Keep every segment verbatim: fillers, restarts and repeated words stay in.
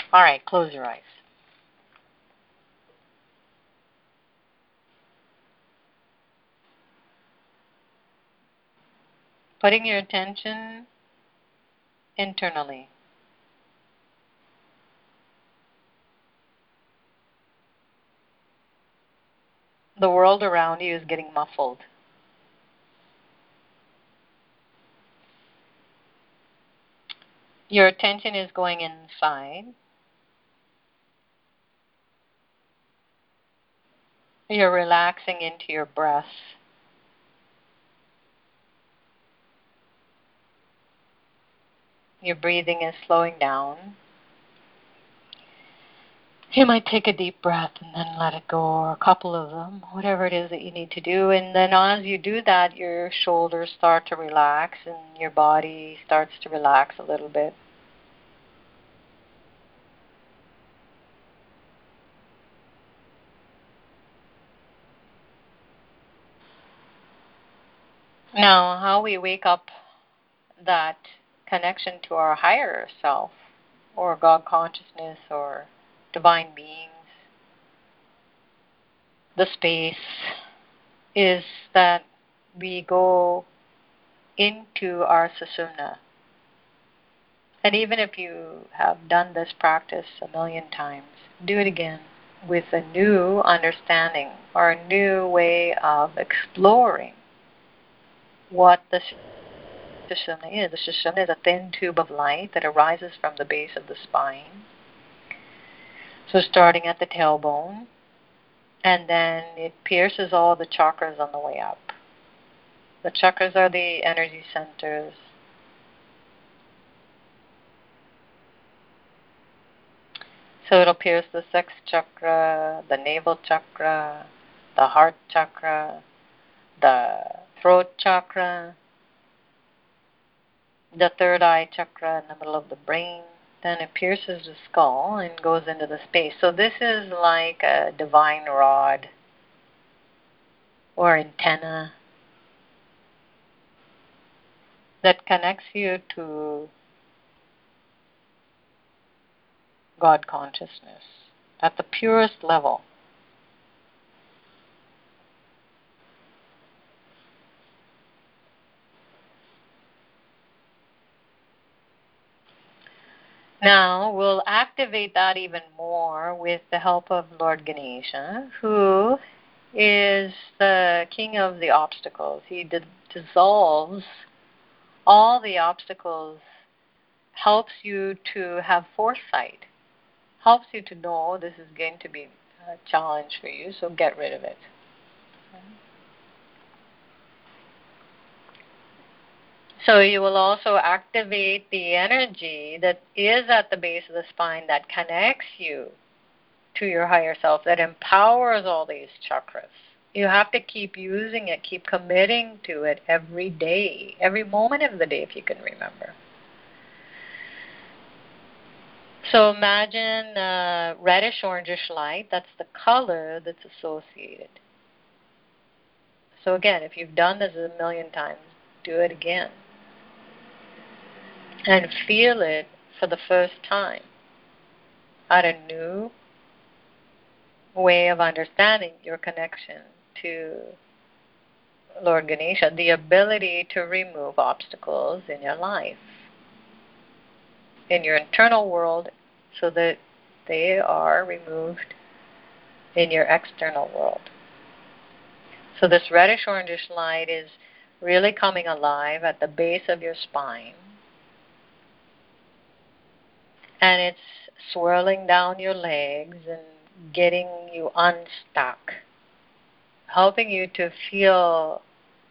All right, close your eyes. Putting your attention internally. The world around you is getting muffled. Your attention is going inside. You're relaxing into your breath. Your breathing is slowing down. You might take a deep breath and then let it go, or a couple of them, whatever it is that you need to do. And then as you do that, your shoulders start to relax and your body starts to relax a little bit. Now, how we wake up that connection to our higher self, or God consciousness, or divine beings, the space, is that we go into our sushumna. And even if you have done this practice a million times, do it again with a new understanding or a new way of exploring what the sushumna is. The sushumna is a thin tube of light that arises from the base of the spine. So starting at the tailbone, and then it pierces all the chakras on the way up. The chakras are the energy centers. So it'll pierce the sex chakra, the navel chakra, the heart chakra, the throat chakra, the third eye chakra in the middle of the brain. Then it pierces the skull and goes into the space. So this is like a divine rod or antenna that connects you to God consciousness at the purest level. Now, we'll activate that even more with the help of Lord Ganesha, who is the king of the obstacles. He d- dissolves all the obstacles, helps you to have foresight, helps you to know this is going to be a challenge for you, so get rid of it. So you will also activate the energy that is at the base of the spine that connects you to your higher self, that empowers all these chakras. You have to keep using it, keep committing to it every day, every moment of the day if you can remember. So imagine uh, reddish orangish light, that's the color that's associated. So again, if you've done this a million times, do it again. And feel it for the first time at a new way of understanding your connection to Lord Ganesha, the ability to remove obstacles in your life, in your internal world, so that they are removed in your external world. So this reddish orangish light is really coming alive at the base of your spine, and it's swirling down your legs and getting you unstuck, helping you to feel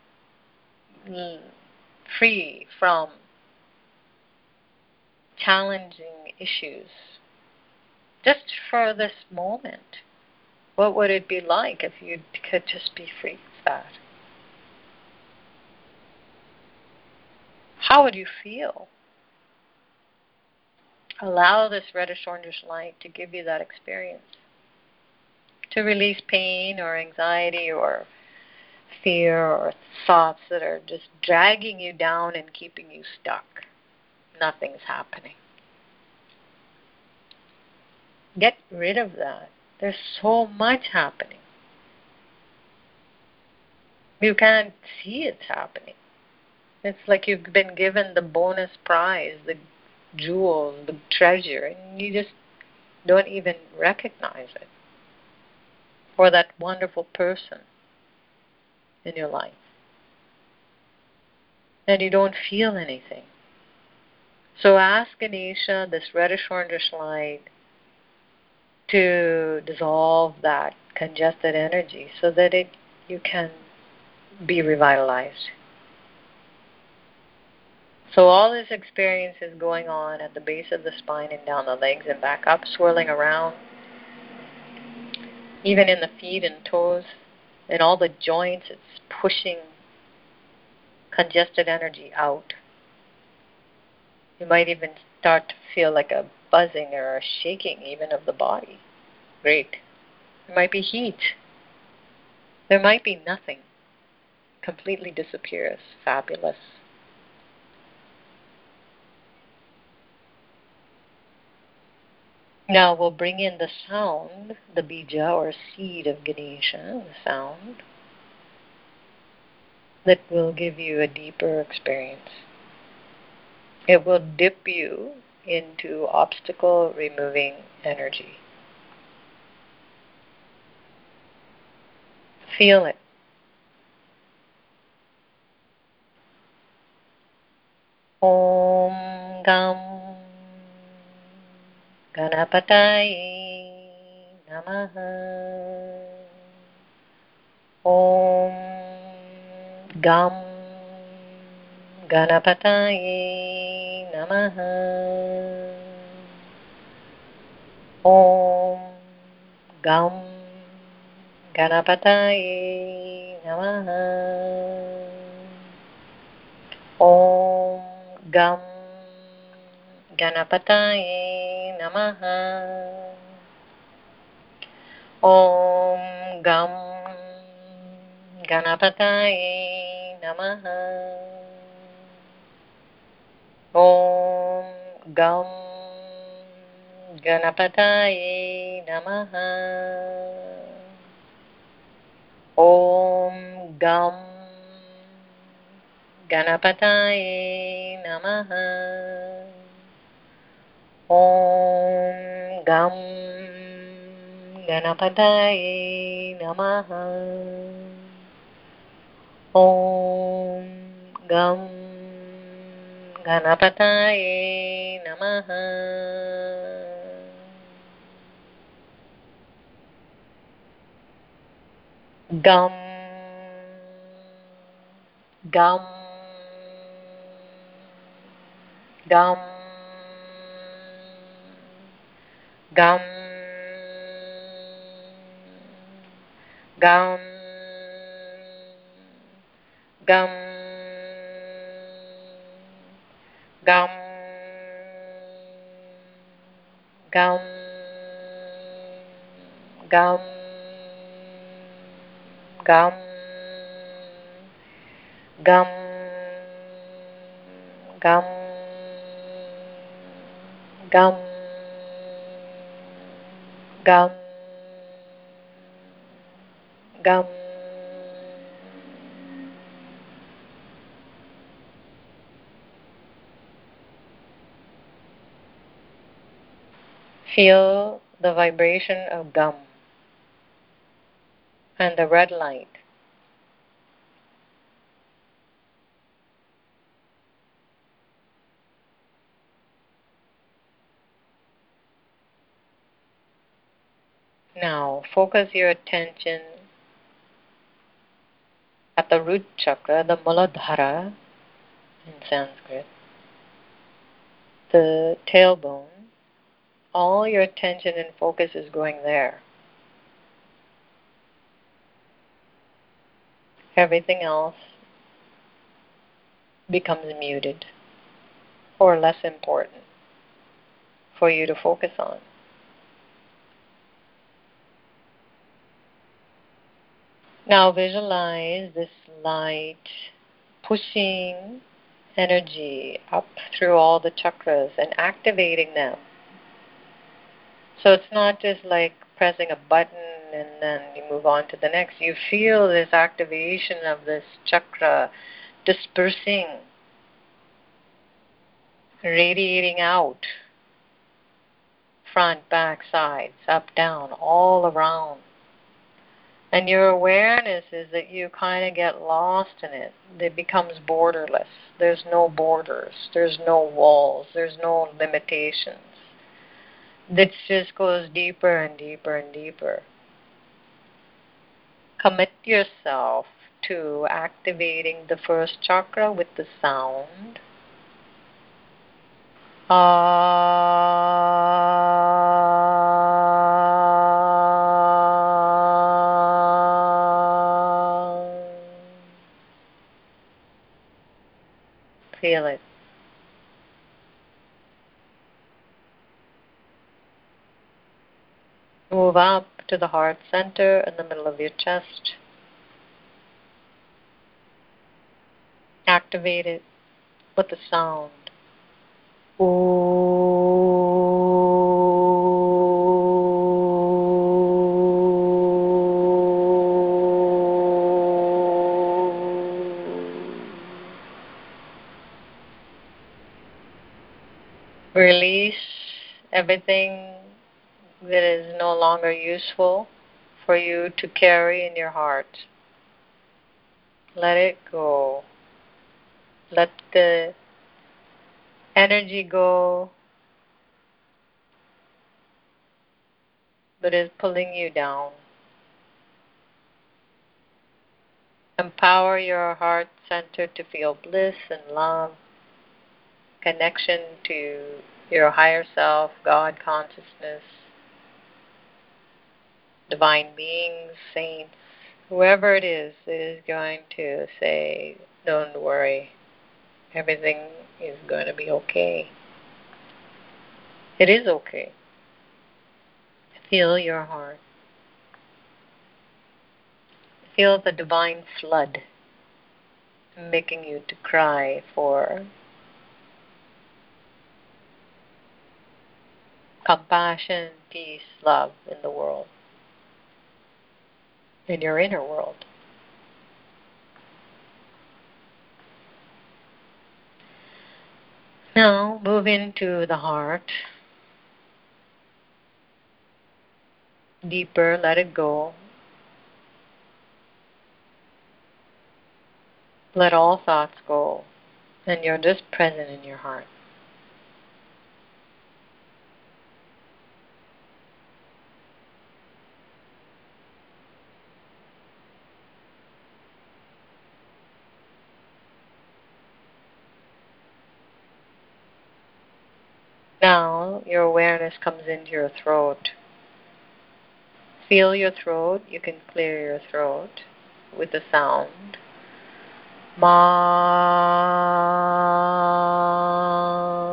free from challenging issues. Just for this moment, what would it be like if you could just be free of that? How would you feel? Allow this reddish orangish light to give you that experience, to release pain or anxiety or fear or thoughts that are just dragging you down and keeping you stuck. Nothing's happening. Get rid of that. There's so much happening. You can't see it's happening. It's like you've been given the bonus prize, the jewel, the treasure, and you just don't even recognize it. Or that wonderful person in your life. And you don't feel anything. So ask Ganesha, this reddish orangish light, to dissolve that congested energy so that it you can be revitalized. So all this experience is going on at the base of the spine and down the legs and back up, swirling around, even in the feet and toes, and all the joints. It's pushing congested energy out. You might even start to feel like a buzzing or a shaking even of the body. Great. There might be heat. There might be nothing. Completely disappears. Fabulous. Now we'll bring in the sound, the bija or seed of Ganesha, the sound, that will give you a deeper experience. It will dip you into obstacle removing energy. Feel it. Om Gam Ganapataye Namaha. Om Gam Ganapataye Namaha. Om Gam Ganapataye Namaha. Om Gam Ganapataye Namaha. Om Gam Ganapataye Namaha. Om Gam Ganapataye Namaha. Om Gam Ganapataye Namaha. Om Gam Ganapataye Namaha. Om Gam Ganapataye Namaha. Gam Gam Gum, gum, gum, gum, gum, gum, gum, gum, gum, gum, gum, gum, gum. Feel the vibration of gum and the red light. Now, focus your attention at the root chakra, the Muladhara in Sanskrit, the tailbone. All your attention and focus is going there. Everything else becomes muted or less important for you to focus on. Now visualize this light pushing energy up through all the chakras and activating them So it's not just like pressing a button and then you move on to the next. You feel this activation of this chakra dispersing, radiating out, front, back, sides, up, down, all around. And your awareness is that you kind of get lost in it. It becomes borderless. There's no borders. There's no walls. There's no limitations. This just goes deeper and deeper and deeper. Commit yourself to activating the first chakra with the sound. Ah. Feel it. Move up to the heart center in the middle of your chest. Activate it with the sound. Release everything that is no longer useful for you to carry in your heart. Let it go. Let the energy go that is pulling you down. Empower your heart center to feel bliss and love, connection to your higher self, God consciousness, divine beings, saints, whoever it is is going to say, don't worry, everything is going to be okay. It is okay. Feel your heart. Feel the divine flood making you to cry for compassion, peace, love in the world, in your inner world. Now move into the heart. Deeper, let it go. Let all thoughts go, and you're just present in your heart. Now your awareness comes into your throat. Feel your throat. You can clear your throat with the sound. Ma.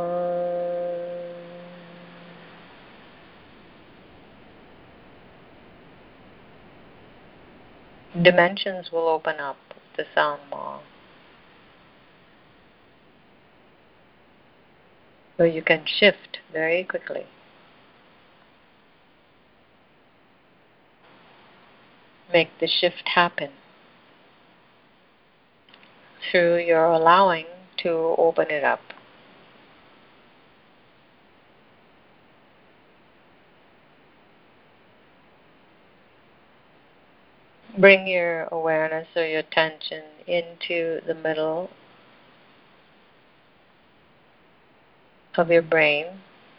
Dimensions will open up with the sound Ma. So you can shift very quickly. Make the shift happen through your allowing to open it up. Bring your awareness or your attention into the middle of your brain.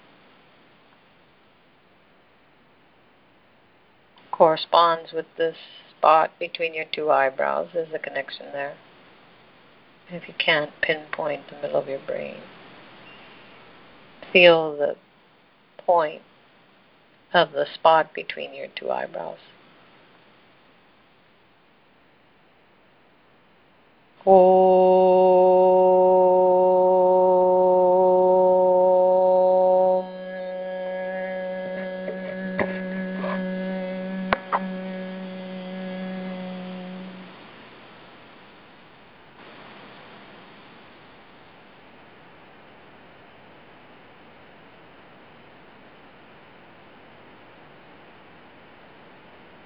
Corresponds with this spot between your two eyebrows. There's a connection there. If you can't pinpoint the middle of your brain, feel the point of the spot between your two eyebrows. Om.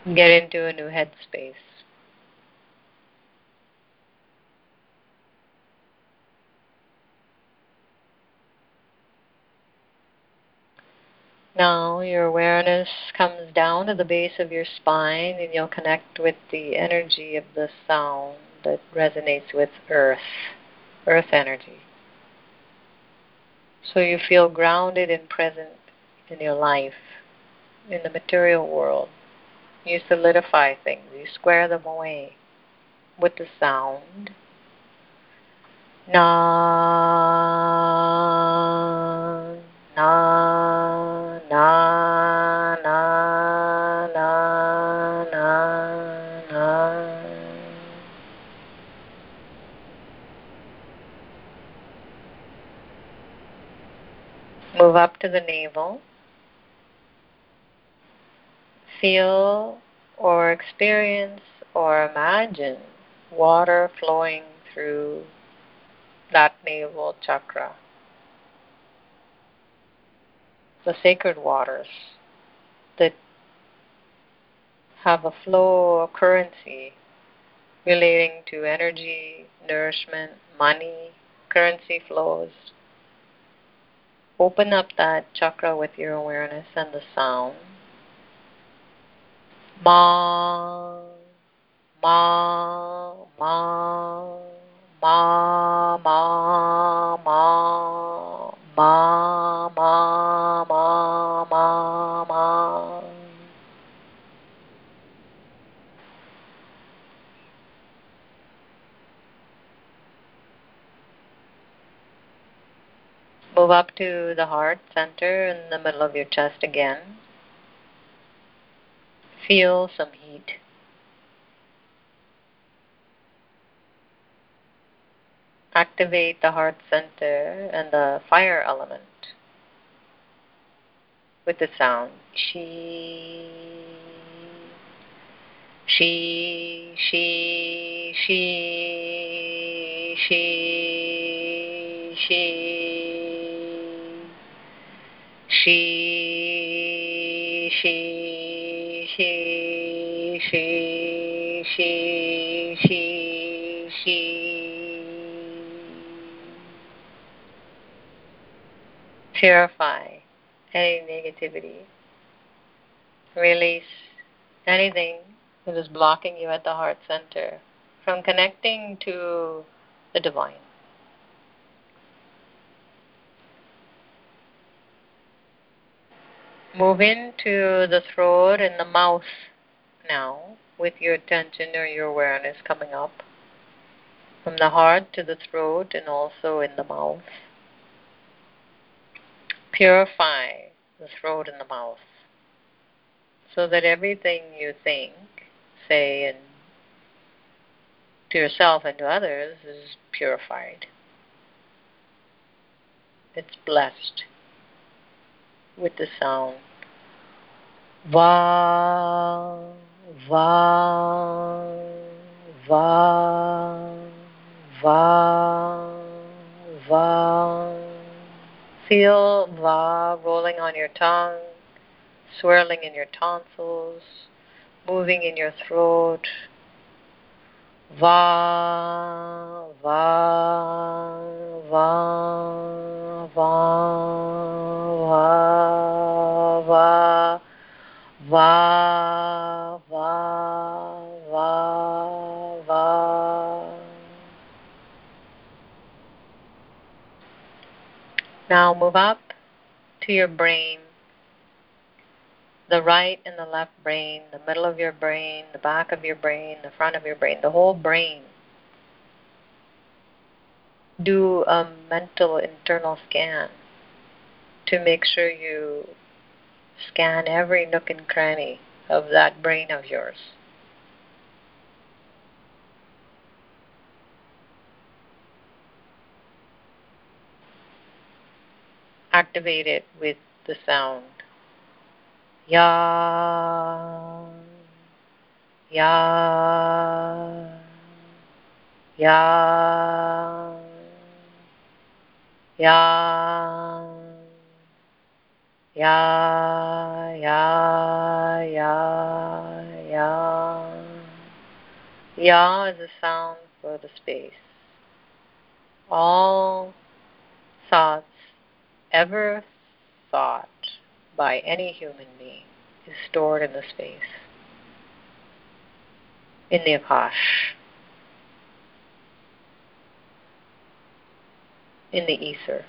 Get into a new headspace. Now your awareness comes down to the base of your spine and you'll connect with the energy of the sound that resonates with earth, earth energy. So you feel grounded and present in your life, in the material world. You solidify things, you square them away with the sound. Na, na, na, na, na, na, na. Move up to the navel. Feel or experience or imagine water flowing through that navel chakra. The sacred waters that have a flow or currency relating to energy, nourishment, money, currency flows. Open up that chakra with your awareness and the sound. Ma, ma, ma, ma, ma, ma, ma, ma, ma, ma, ma. Move up to the heart center in the middle of your chest again. Feel some heat. Activate the heart center and the fire element with the sound. She, she, she, she, she, she, she, she, she, she, she, she, she. Purify any negativity. Release anything that is blocking you at the heart center from connecting to the divine. Move into the throat and the mouth now with your attention or your awareness coming up from the heart to the throat and also in the mouth. Purify the throat and the mouth so that everything you think, say, and to yourself and to others is purified. It's blessed with the sound. Va, va, va, va, va. Feel va rolling on your tongue, swirling in your tonsils, moving in your throat. Va, va, va, va, va, va, va, va, va, va. Now move up to your brain, the right and the left brain, the middle of your brain, the back of your brain, the front of your brain, the whole brain. Do a mental internal scan to make sure you scan every nook and cranny of that brain of yours. Activate it with the sound. Ya, ya, ya, ya, ya, ya, ya, ya, Ya is a sound for the space. All thoughts ever thought by any human being is stored in the space, in the Akash, in the ether.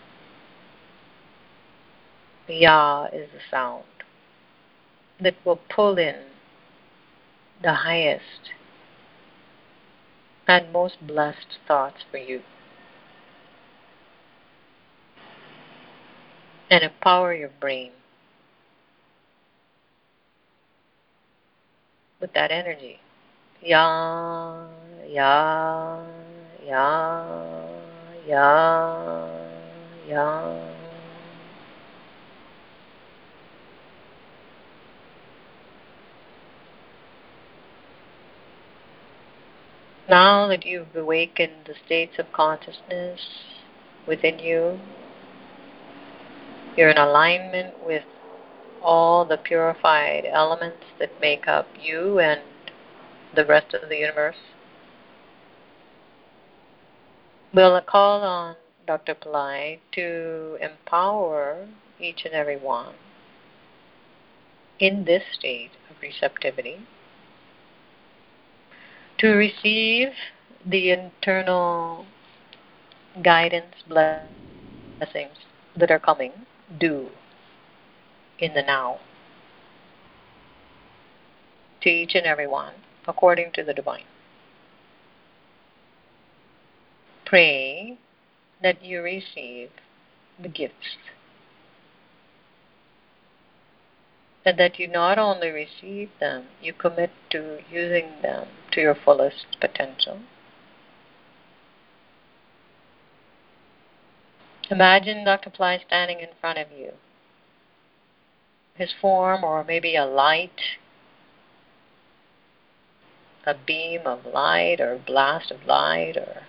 Ya is the sound that will pull in the highest and most blessed thoughts for you and empower your brain with that energy. Ya, ya, ya, ya, ya. Now that you've awakened the states of consciousness within you, you're in alignment with all the purified elements that make up you and the rest of the universe. We'll call on Doctor Pillai to empower each and every one in this state of receptivity to receive the internal guidance, blessings that are coming due in the now to each and every one according to the divine. Pray that you receive the gifts and that you not only receive them, you commit to using them to your fullest potential. Imagine Doctor Pillai standing in front of you. His form, or maybe a light, a beam of light or a blast of light, or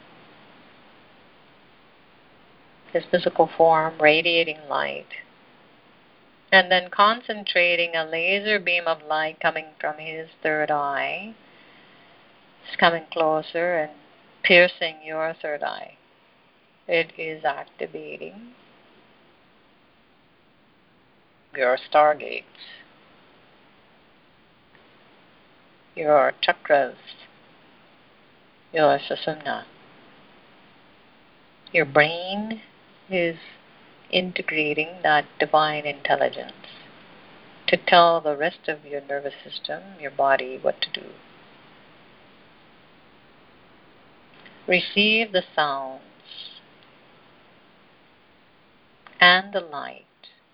his physical form radiating light, and then concentrating a laser beam of light coming from his third eye. It's coming closer and piercing your third eye. It is activating your stargates, your chakras, your sushumna. Your brain is integrating that divine intelligence to tell the rest of your nervous system, your body, what to do. Receive the sounds and the light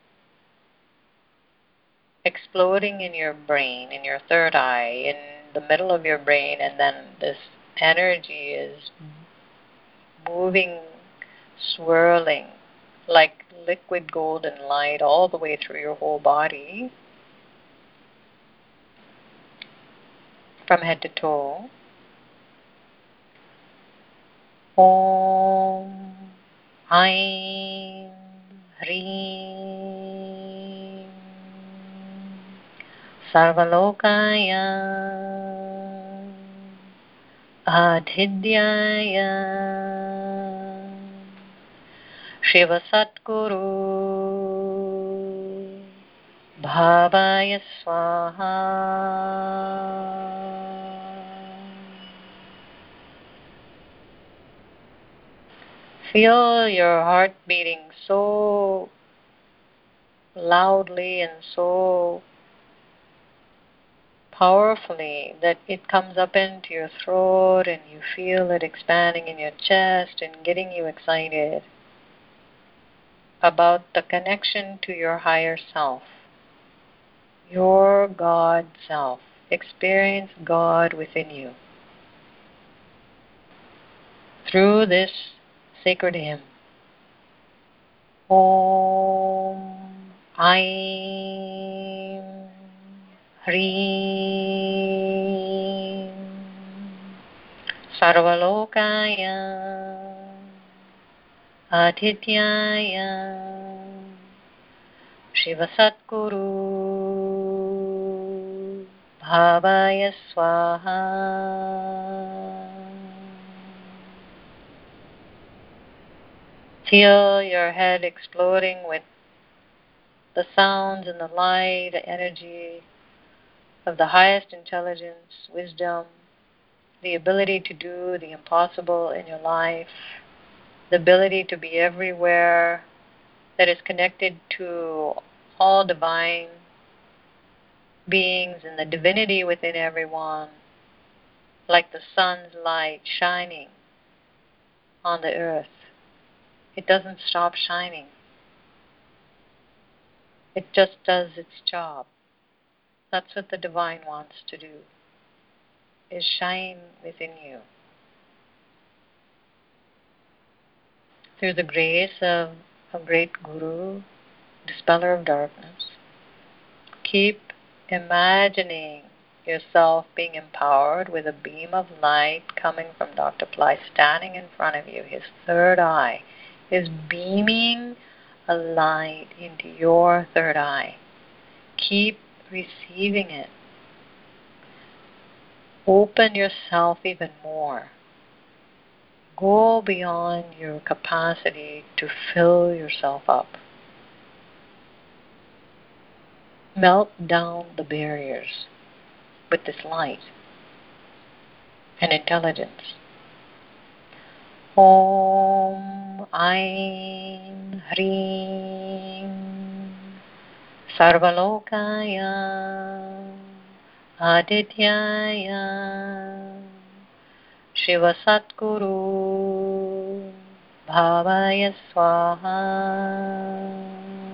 exploding in your brain, in your third eye, in the middle of your brain, and then this energy is moving, swirling like liquid golden light all the way through your whole body, from head to toe. Om Aim Hreem Sarvalokaya Adhidyaya Shiva Satguru Bhavaya Swaha. Feel your heart beating so loudly and so powerfully that it comes up into your throat and you feel it expanding in your chest and getting you excited about the connection to your higher self, your God self. Experience God within you through this sacred hymn. Om Aim Hreem Sarvalokaya Adhityaya Shiva Satguru Bhavaya Swaha. Feel your head exploding with the sounds and the light, the energy of the highest intelligence, wisdom, the ability to do the impossible in your life, the ability to be everywhere, that is connected to all divine beings and the divinity within everyone, like the sun's light shining on the earth. It doesn't stop shining. It just does its job. That's what the divine wants to do, is shine within you. Through the grace of a great Guru, dispeller of darkness, keep imagining yourself being empowered with a beam of light coming from Doctor Ply standing in front of you. His third eye is beaming a light into your third eye. Keep receiving it. Open yourself even more. Go beyond your capacity to fill yourself up. Melt down the barriers with this light and intelligence. Om Aim Hrim Sarvalokaya Adityaya Shiva Satguru Bhavaya Swaha.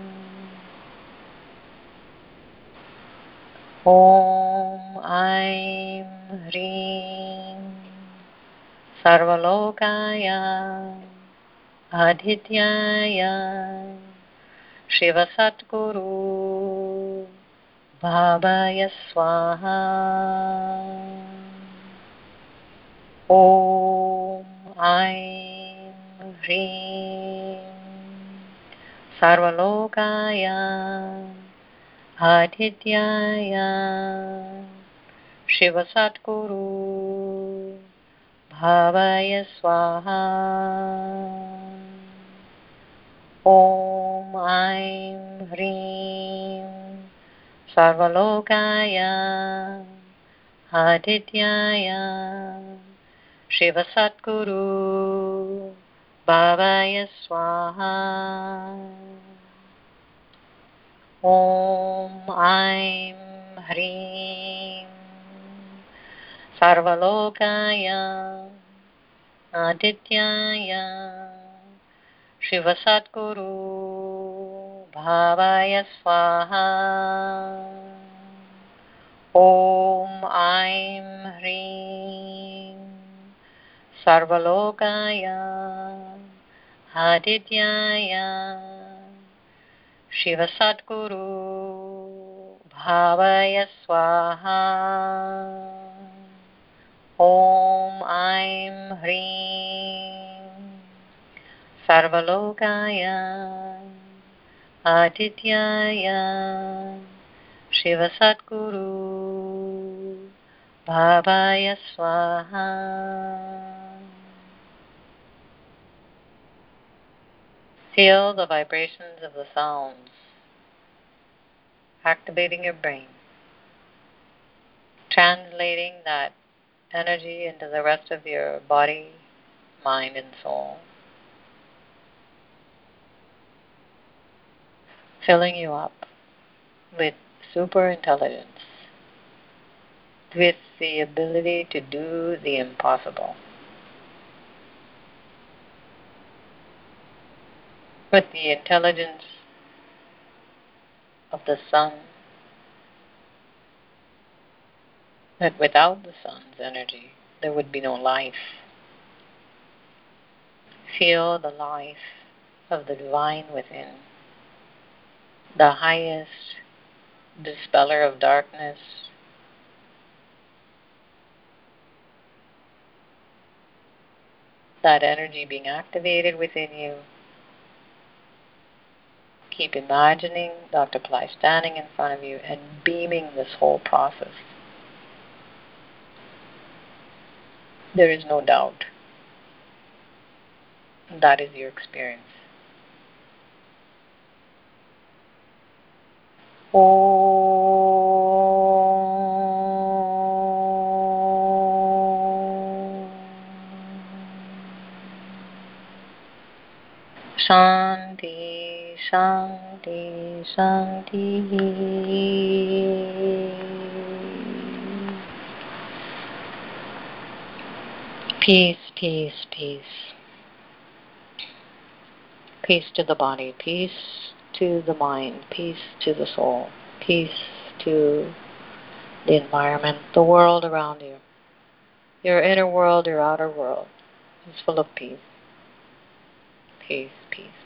Om Aim Hrim Sarvalokaya Adityaya Shiva Satguru Bhavaya Swaha. Om Aim Hrim Sarvalokaya Adityaya Shiva Satguru Bhavaya Swaha. Om Aim Hrim Sarvalokaya Adityaya Shiva Satguru Bhavaya Swaha. Om Aim Hrim Sarvalokaya Adityaya Shiva Satguru Bhavaya Swaha. Om Aim Hrim Sarvalokaya Adityaya Shiva Satguru Bhavaya Swaha. Om Aim Hrim Sarvalokaya Adityaya Shiva Satguru Bhavaya Swaha. Feel the vibrations of the sounds activating your brain, translating that energy into the rest of your body, mind, and soul, filling you up with super intelligence, with the ability to do the impossible, with the intelligence of the sun, that without the sun's energy there would be no life. Feel the life of the divine within, the highest dispeller of darkness, that energy being activated within you. Keep imagining Doctor Ply standing in front of you and beaming this whole process. There is no doubt that is your experience. Om Shanti, Shanti, Shanti. Peace, peace, peace. Peace to the body, peace to the mind, peace to the soul, peace to the environment, the world around you. Your inner world, your outer world is full of peace. Peace, peace.